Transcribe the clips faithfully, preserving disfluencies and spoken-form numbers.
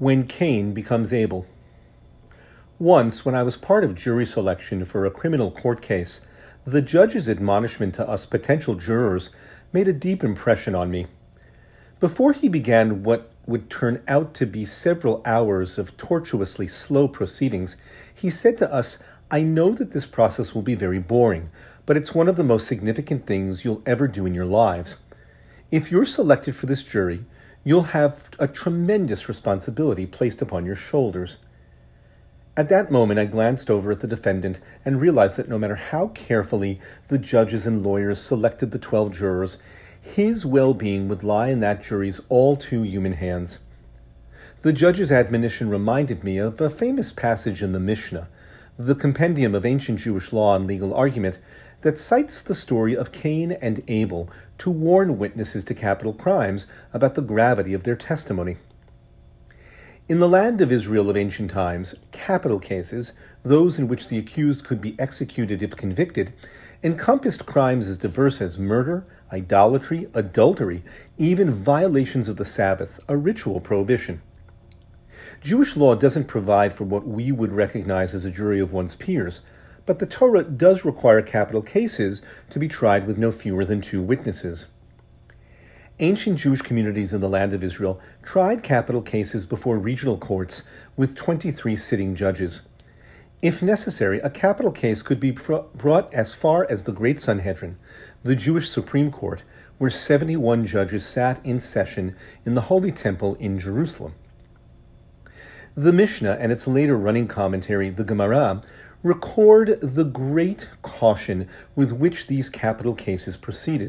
When Cain becomes Abel. Once, when I was part of jury selection for a criminal court case, the judge's admonishment to us potential jurors made a deep impression on me. Before he began what would turn out to be several hours of tortuously slow proceedings, he said to us, "I know that this process will be very boring, but it's one of the most significant things you'll ever do in your lives. If you're selected for this jury, you'll have a tremendous responsibility placed upon your shoulders." At that moment, I glanced over at the defendant and realized that no matter how carefully the judges and lawyers selected the twelve jurors, his well-being would lie in that jury's all too human hands. The judge's admonition reminded me of a famous passage in the Mishnah, the compendium of ancient Jewish law and legal argument, that cites the story of Cain and Abel to warn witnesses to capital crimes about the gravity of their testimony. In the land of Israel of ancient times, capital cases, those in which the accused could be executed if convicted, encompassed crimes as diverse as murder, idolatry, adultery, even violations of the Sabbath, a ritual prohibition. Jewish law doesn't provide for what we would recognize as a jury of one's peers, but the Torah does require capital cases to be tried with no fewer than two witnesses. Ancient Jewish communities in the land of Israel tried capital cases before regional courts with twenty-three sitting judges. If necessary, a capital case could be brought as far as the Great Sanhedrin, the Jewish Supreme Court, where seventy-one judges sat in session in the Holy Temple in Jerusalem. The Mishnah and its later running commentary, the Gemara, record the great caution with which these capital cases proceeded.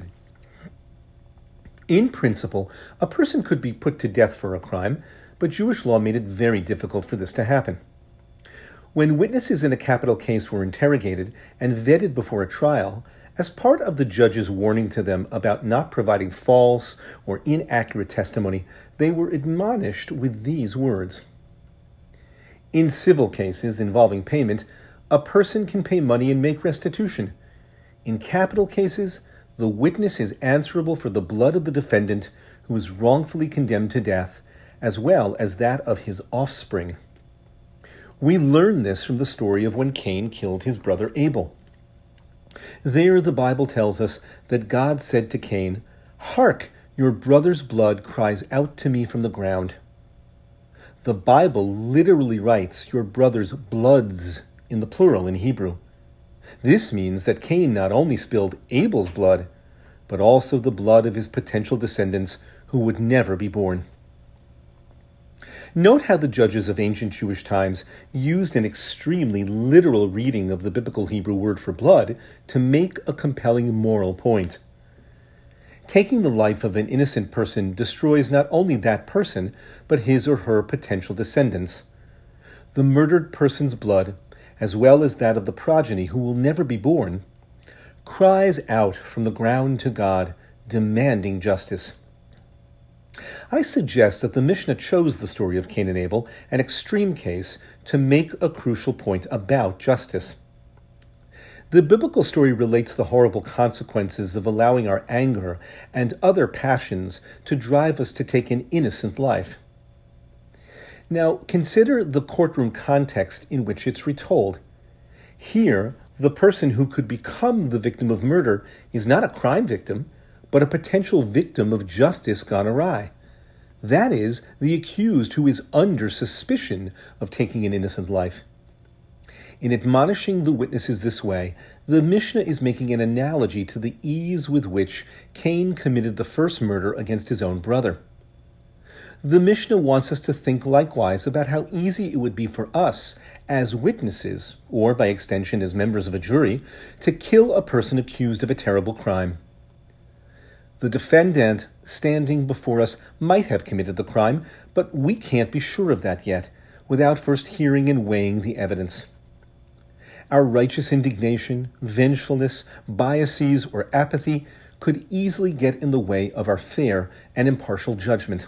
In principle, a person could be put to death for a crime, but Jewish law made it very difficult for this to happen. When witnesses in a capital case were interrogated and vetted before a trial, as part of the judge's warning to them about not providing false or inaccurate testimony, they were admonished with these words. In civil cases involving payment, a person can pay money and make restitution. In capital cases, the witness is answerable for the blood of the defendant who is wrongfully condemned to death, as well as that of his offspring. We learn this from the story of when Cain killed his brother Abel. There the Bible tells us that God said to Cain, "Hark, your brother's blood cries out to me from the ground." The Bible literally writes your brother's bloods in the plural in Hebrew. This means that Cain not only spilled Abel's blood, but also the blood of his potential descendants who would never be born. Note how the judges of ancient Jewish times used an extremely literal reading of the biblical Hebrew word for blood to make a compelling moral point. Taking the life of an innocent person destroys not only that person, but his or her potential descendants. The murdered person's blood, as well as that of the progeny who will never be born, cries out from the ground to God, demanding justice. I suggest that the Mishnah chose the story of Cain and Abel, an extreme case, to make a crucial point about justice. The biblical story relates the horrible consequences of allowing our anger and other passions to drive us to take an innocent life. Now, consider the courtroom context in which it's retold. Here, the person who could become the victim of murder is not a crime victim, but a potential victim of justice gone awry. That is, the accused who is under suspicion of taking an innocent life. In admonishing the witnesses this way, the Mishnah is making an analogy to the ease with which Cain committed the first murder against his own brother. The Mishnah wants us to think likewise about how easy it would be for us, as witnesses, or by extension as members of a jury, to kill a person accused of a terrible crime. The defendant standing before us might have committed the crime, but we can't be sure of that yet, without first hearing and weighing the evidence. Our righteous indignation, vengefulness, biases, or apathy could easily get in the way of our fair and impartial judgment.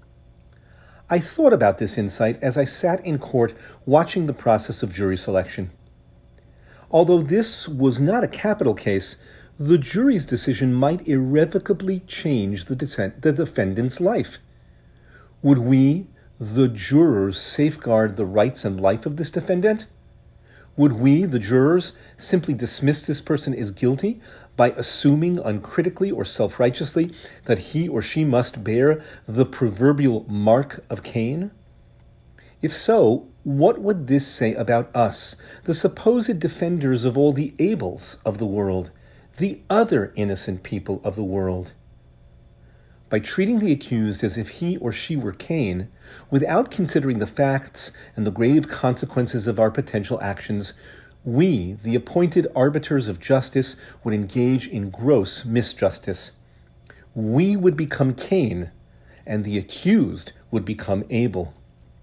I thought about this insight as I sat in court watching the process of jury selection. Although this was not a capital case, the jury's decision might irrevocably change the, dissent, the defendant's life. Would we, the jurors safeguard the rights and life of this defendant? Would we, the jurors, simply dismiss this person as guilty by assuming uncritically or self-righteously that he or she must bear the proverbial mark of Cain? If so, what would this say about us, the supposed defenders of all the Abels of the world, the other innocent people of the world? By treating the accused as if he or she were Cain, without considering the facts and the grave consequences of our potential actions, we, the appointed arbiters of justice, would engage in gross misjustice. We would become Cain, and the accused would become Abel.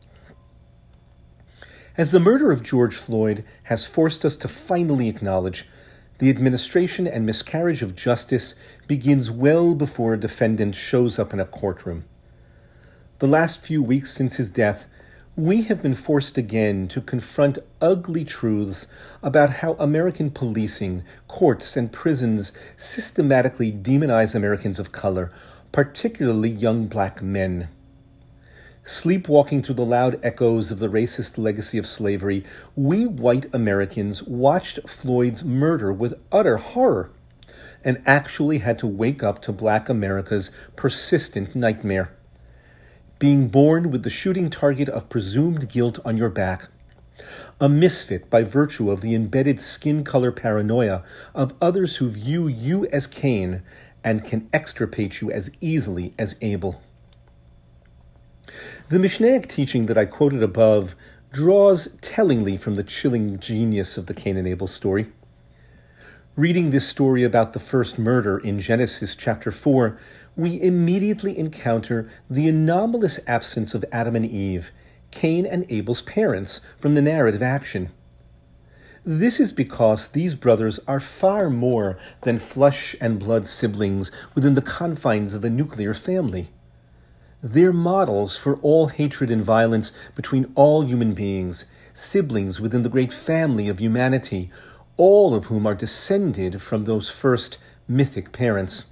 As the murder of George Floyd has forced us to finally acknowledge the administration and miscarriage of justice begins well before a defendant shows up in a courtroom. The last few weeks since his death, we have been forced again to confront ugly truths about how American policing, courts, and prisons systematically demonize Americans of color, particularly young black men. Sleepwalking through the loud echoes of the racist legacy of slavery, we white Americans watched Floyd's murder with utter horror and actually had to wake up to black America's persistent nightmare. Being born with the shooting target of presumed guilt on your back, a misfit by virtue of the embedded skin color paranoia of others who view you as Cain and can extirpate you as easily as Abel. The Mishnaic teaching that I quoted above draws tellingly from the chilling genius of the Cain and Abel story. Reading this story about the first murder in Genesis chapter four, we immediately encounter the anomalous absence of Adam and Eve, Cain and Abel's parents, from the narrative action. This is because these brothers are far more than flesh and blood siblings within the confines of a nuclear family. They're models for all hatred and violence between all human beings, siblings within the great family of humanity, all of whom are descended from those first mythic parents.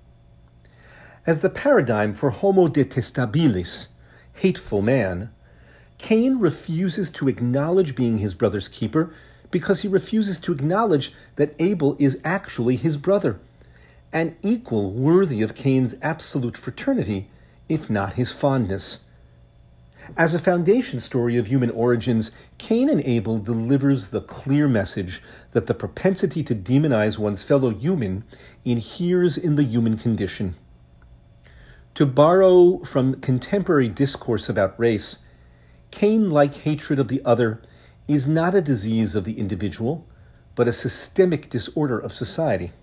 As the paradigm for homo detestabilis, hateful man, Cain refuses to acknowledge being his brother's keeper because he refuses to acknowledge that Abel is actually his brother, an equal worthy of Cain's absolute fraternity, if not his fondness. As a foundation story of human origins, Cain and Abel delivers the clear message that the propensity to demonize one's fellow human inheres in the human condition. To borrow from contemporary discourse about race, Cain-like hatred of the other is not a disease of the individual, but a systemic disorder of society.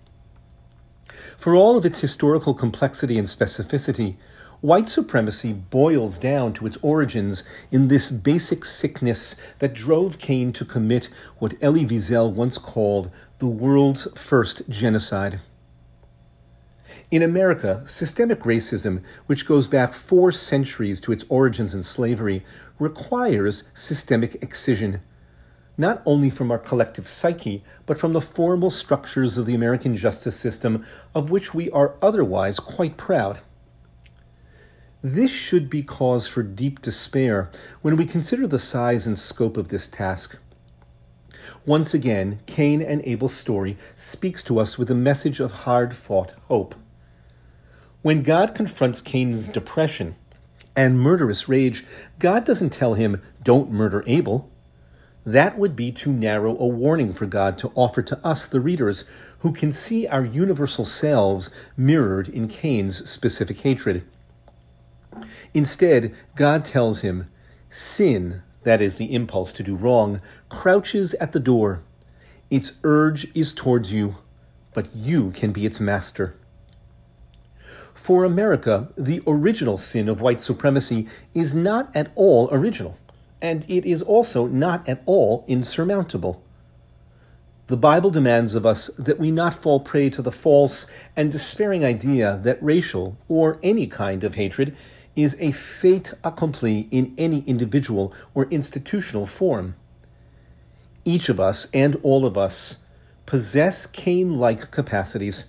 For all of its historical complexity and specificity, white supremacy boils down to its origins in this basic sickness that drove Cain to commit what Elie Wiesel once called the world's first genocide. In America, systemic racism, which goes back four centuries to its origins in slavery, requires systemic excision, not only from our collective psyche, but from the formal structures of the American justice system, of which we are otherwise quite proud. This should be cause for deep despair when we consider the size and scope of this task. Once again, Cain and Abel's story speaks to us with a message of hard-fought hope. When God confronts Cain's depression and murderous rage, God doesn't tell him, "Don't murder Abel." That would be too narrow a warning for God to offer to us, the readers, who can see our universal selves mirrored in Cain's specific hatred. Instead, God tells him, sin, that is the impulse to do wrong, crouches at the door. Its urge is towards you, but you can be its master. For America, the original sin of white supremacy is not at all original, and it is also not at all insurmountable. The Bible demands of us that we not fall prey to the false and despairing idea that racial, or any kind of hatred, is a fait accompli in any individual or institutional form. Each of us, and all of us, possess Cain-like capacities.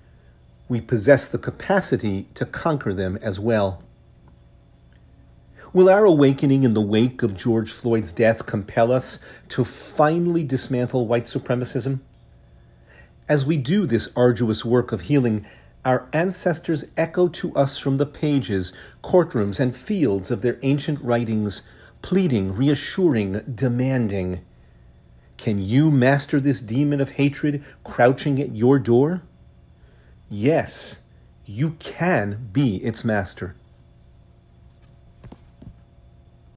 We possess the capacity to conquer them as well. Will our awakening in the wake of George Floyd's death compel us to finally dismantle white supremacism? As we do this arduous work of healing, our ancestors echo to us from the pages, courtrooms, and fields of their ancient writings, pleading, reassuring, demanding. Can you master this demon of hatred crouching at your door? Yes, you can be its master.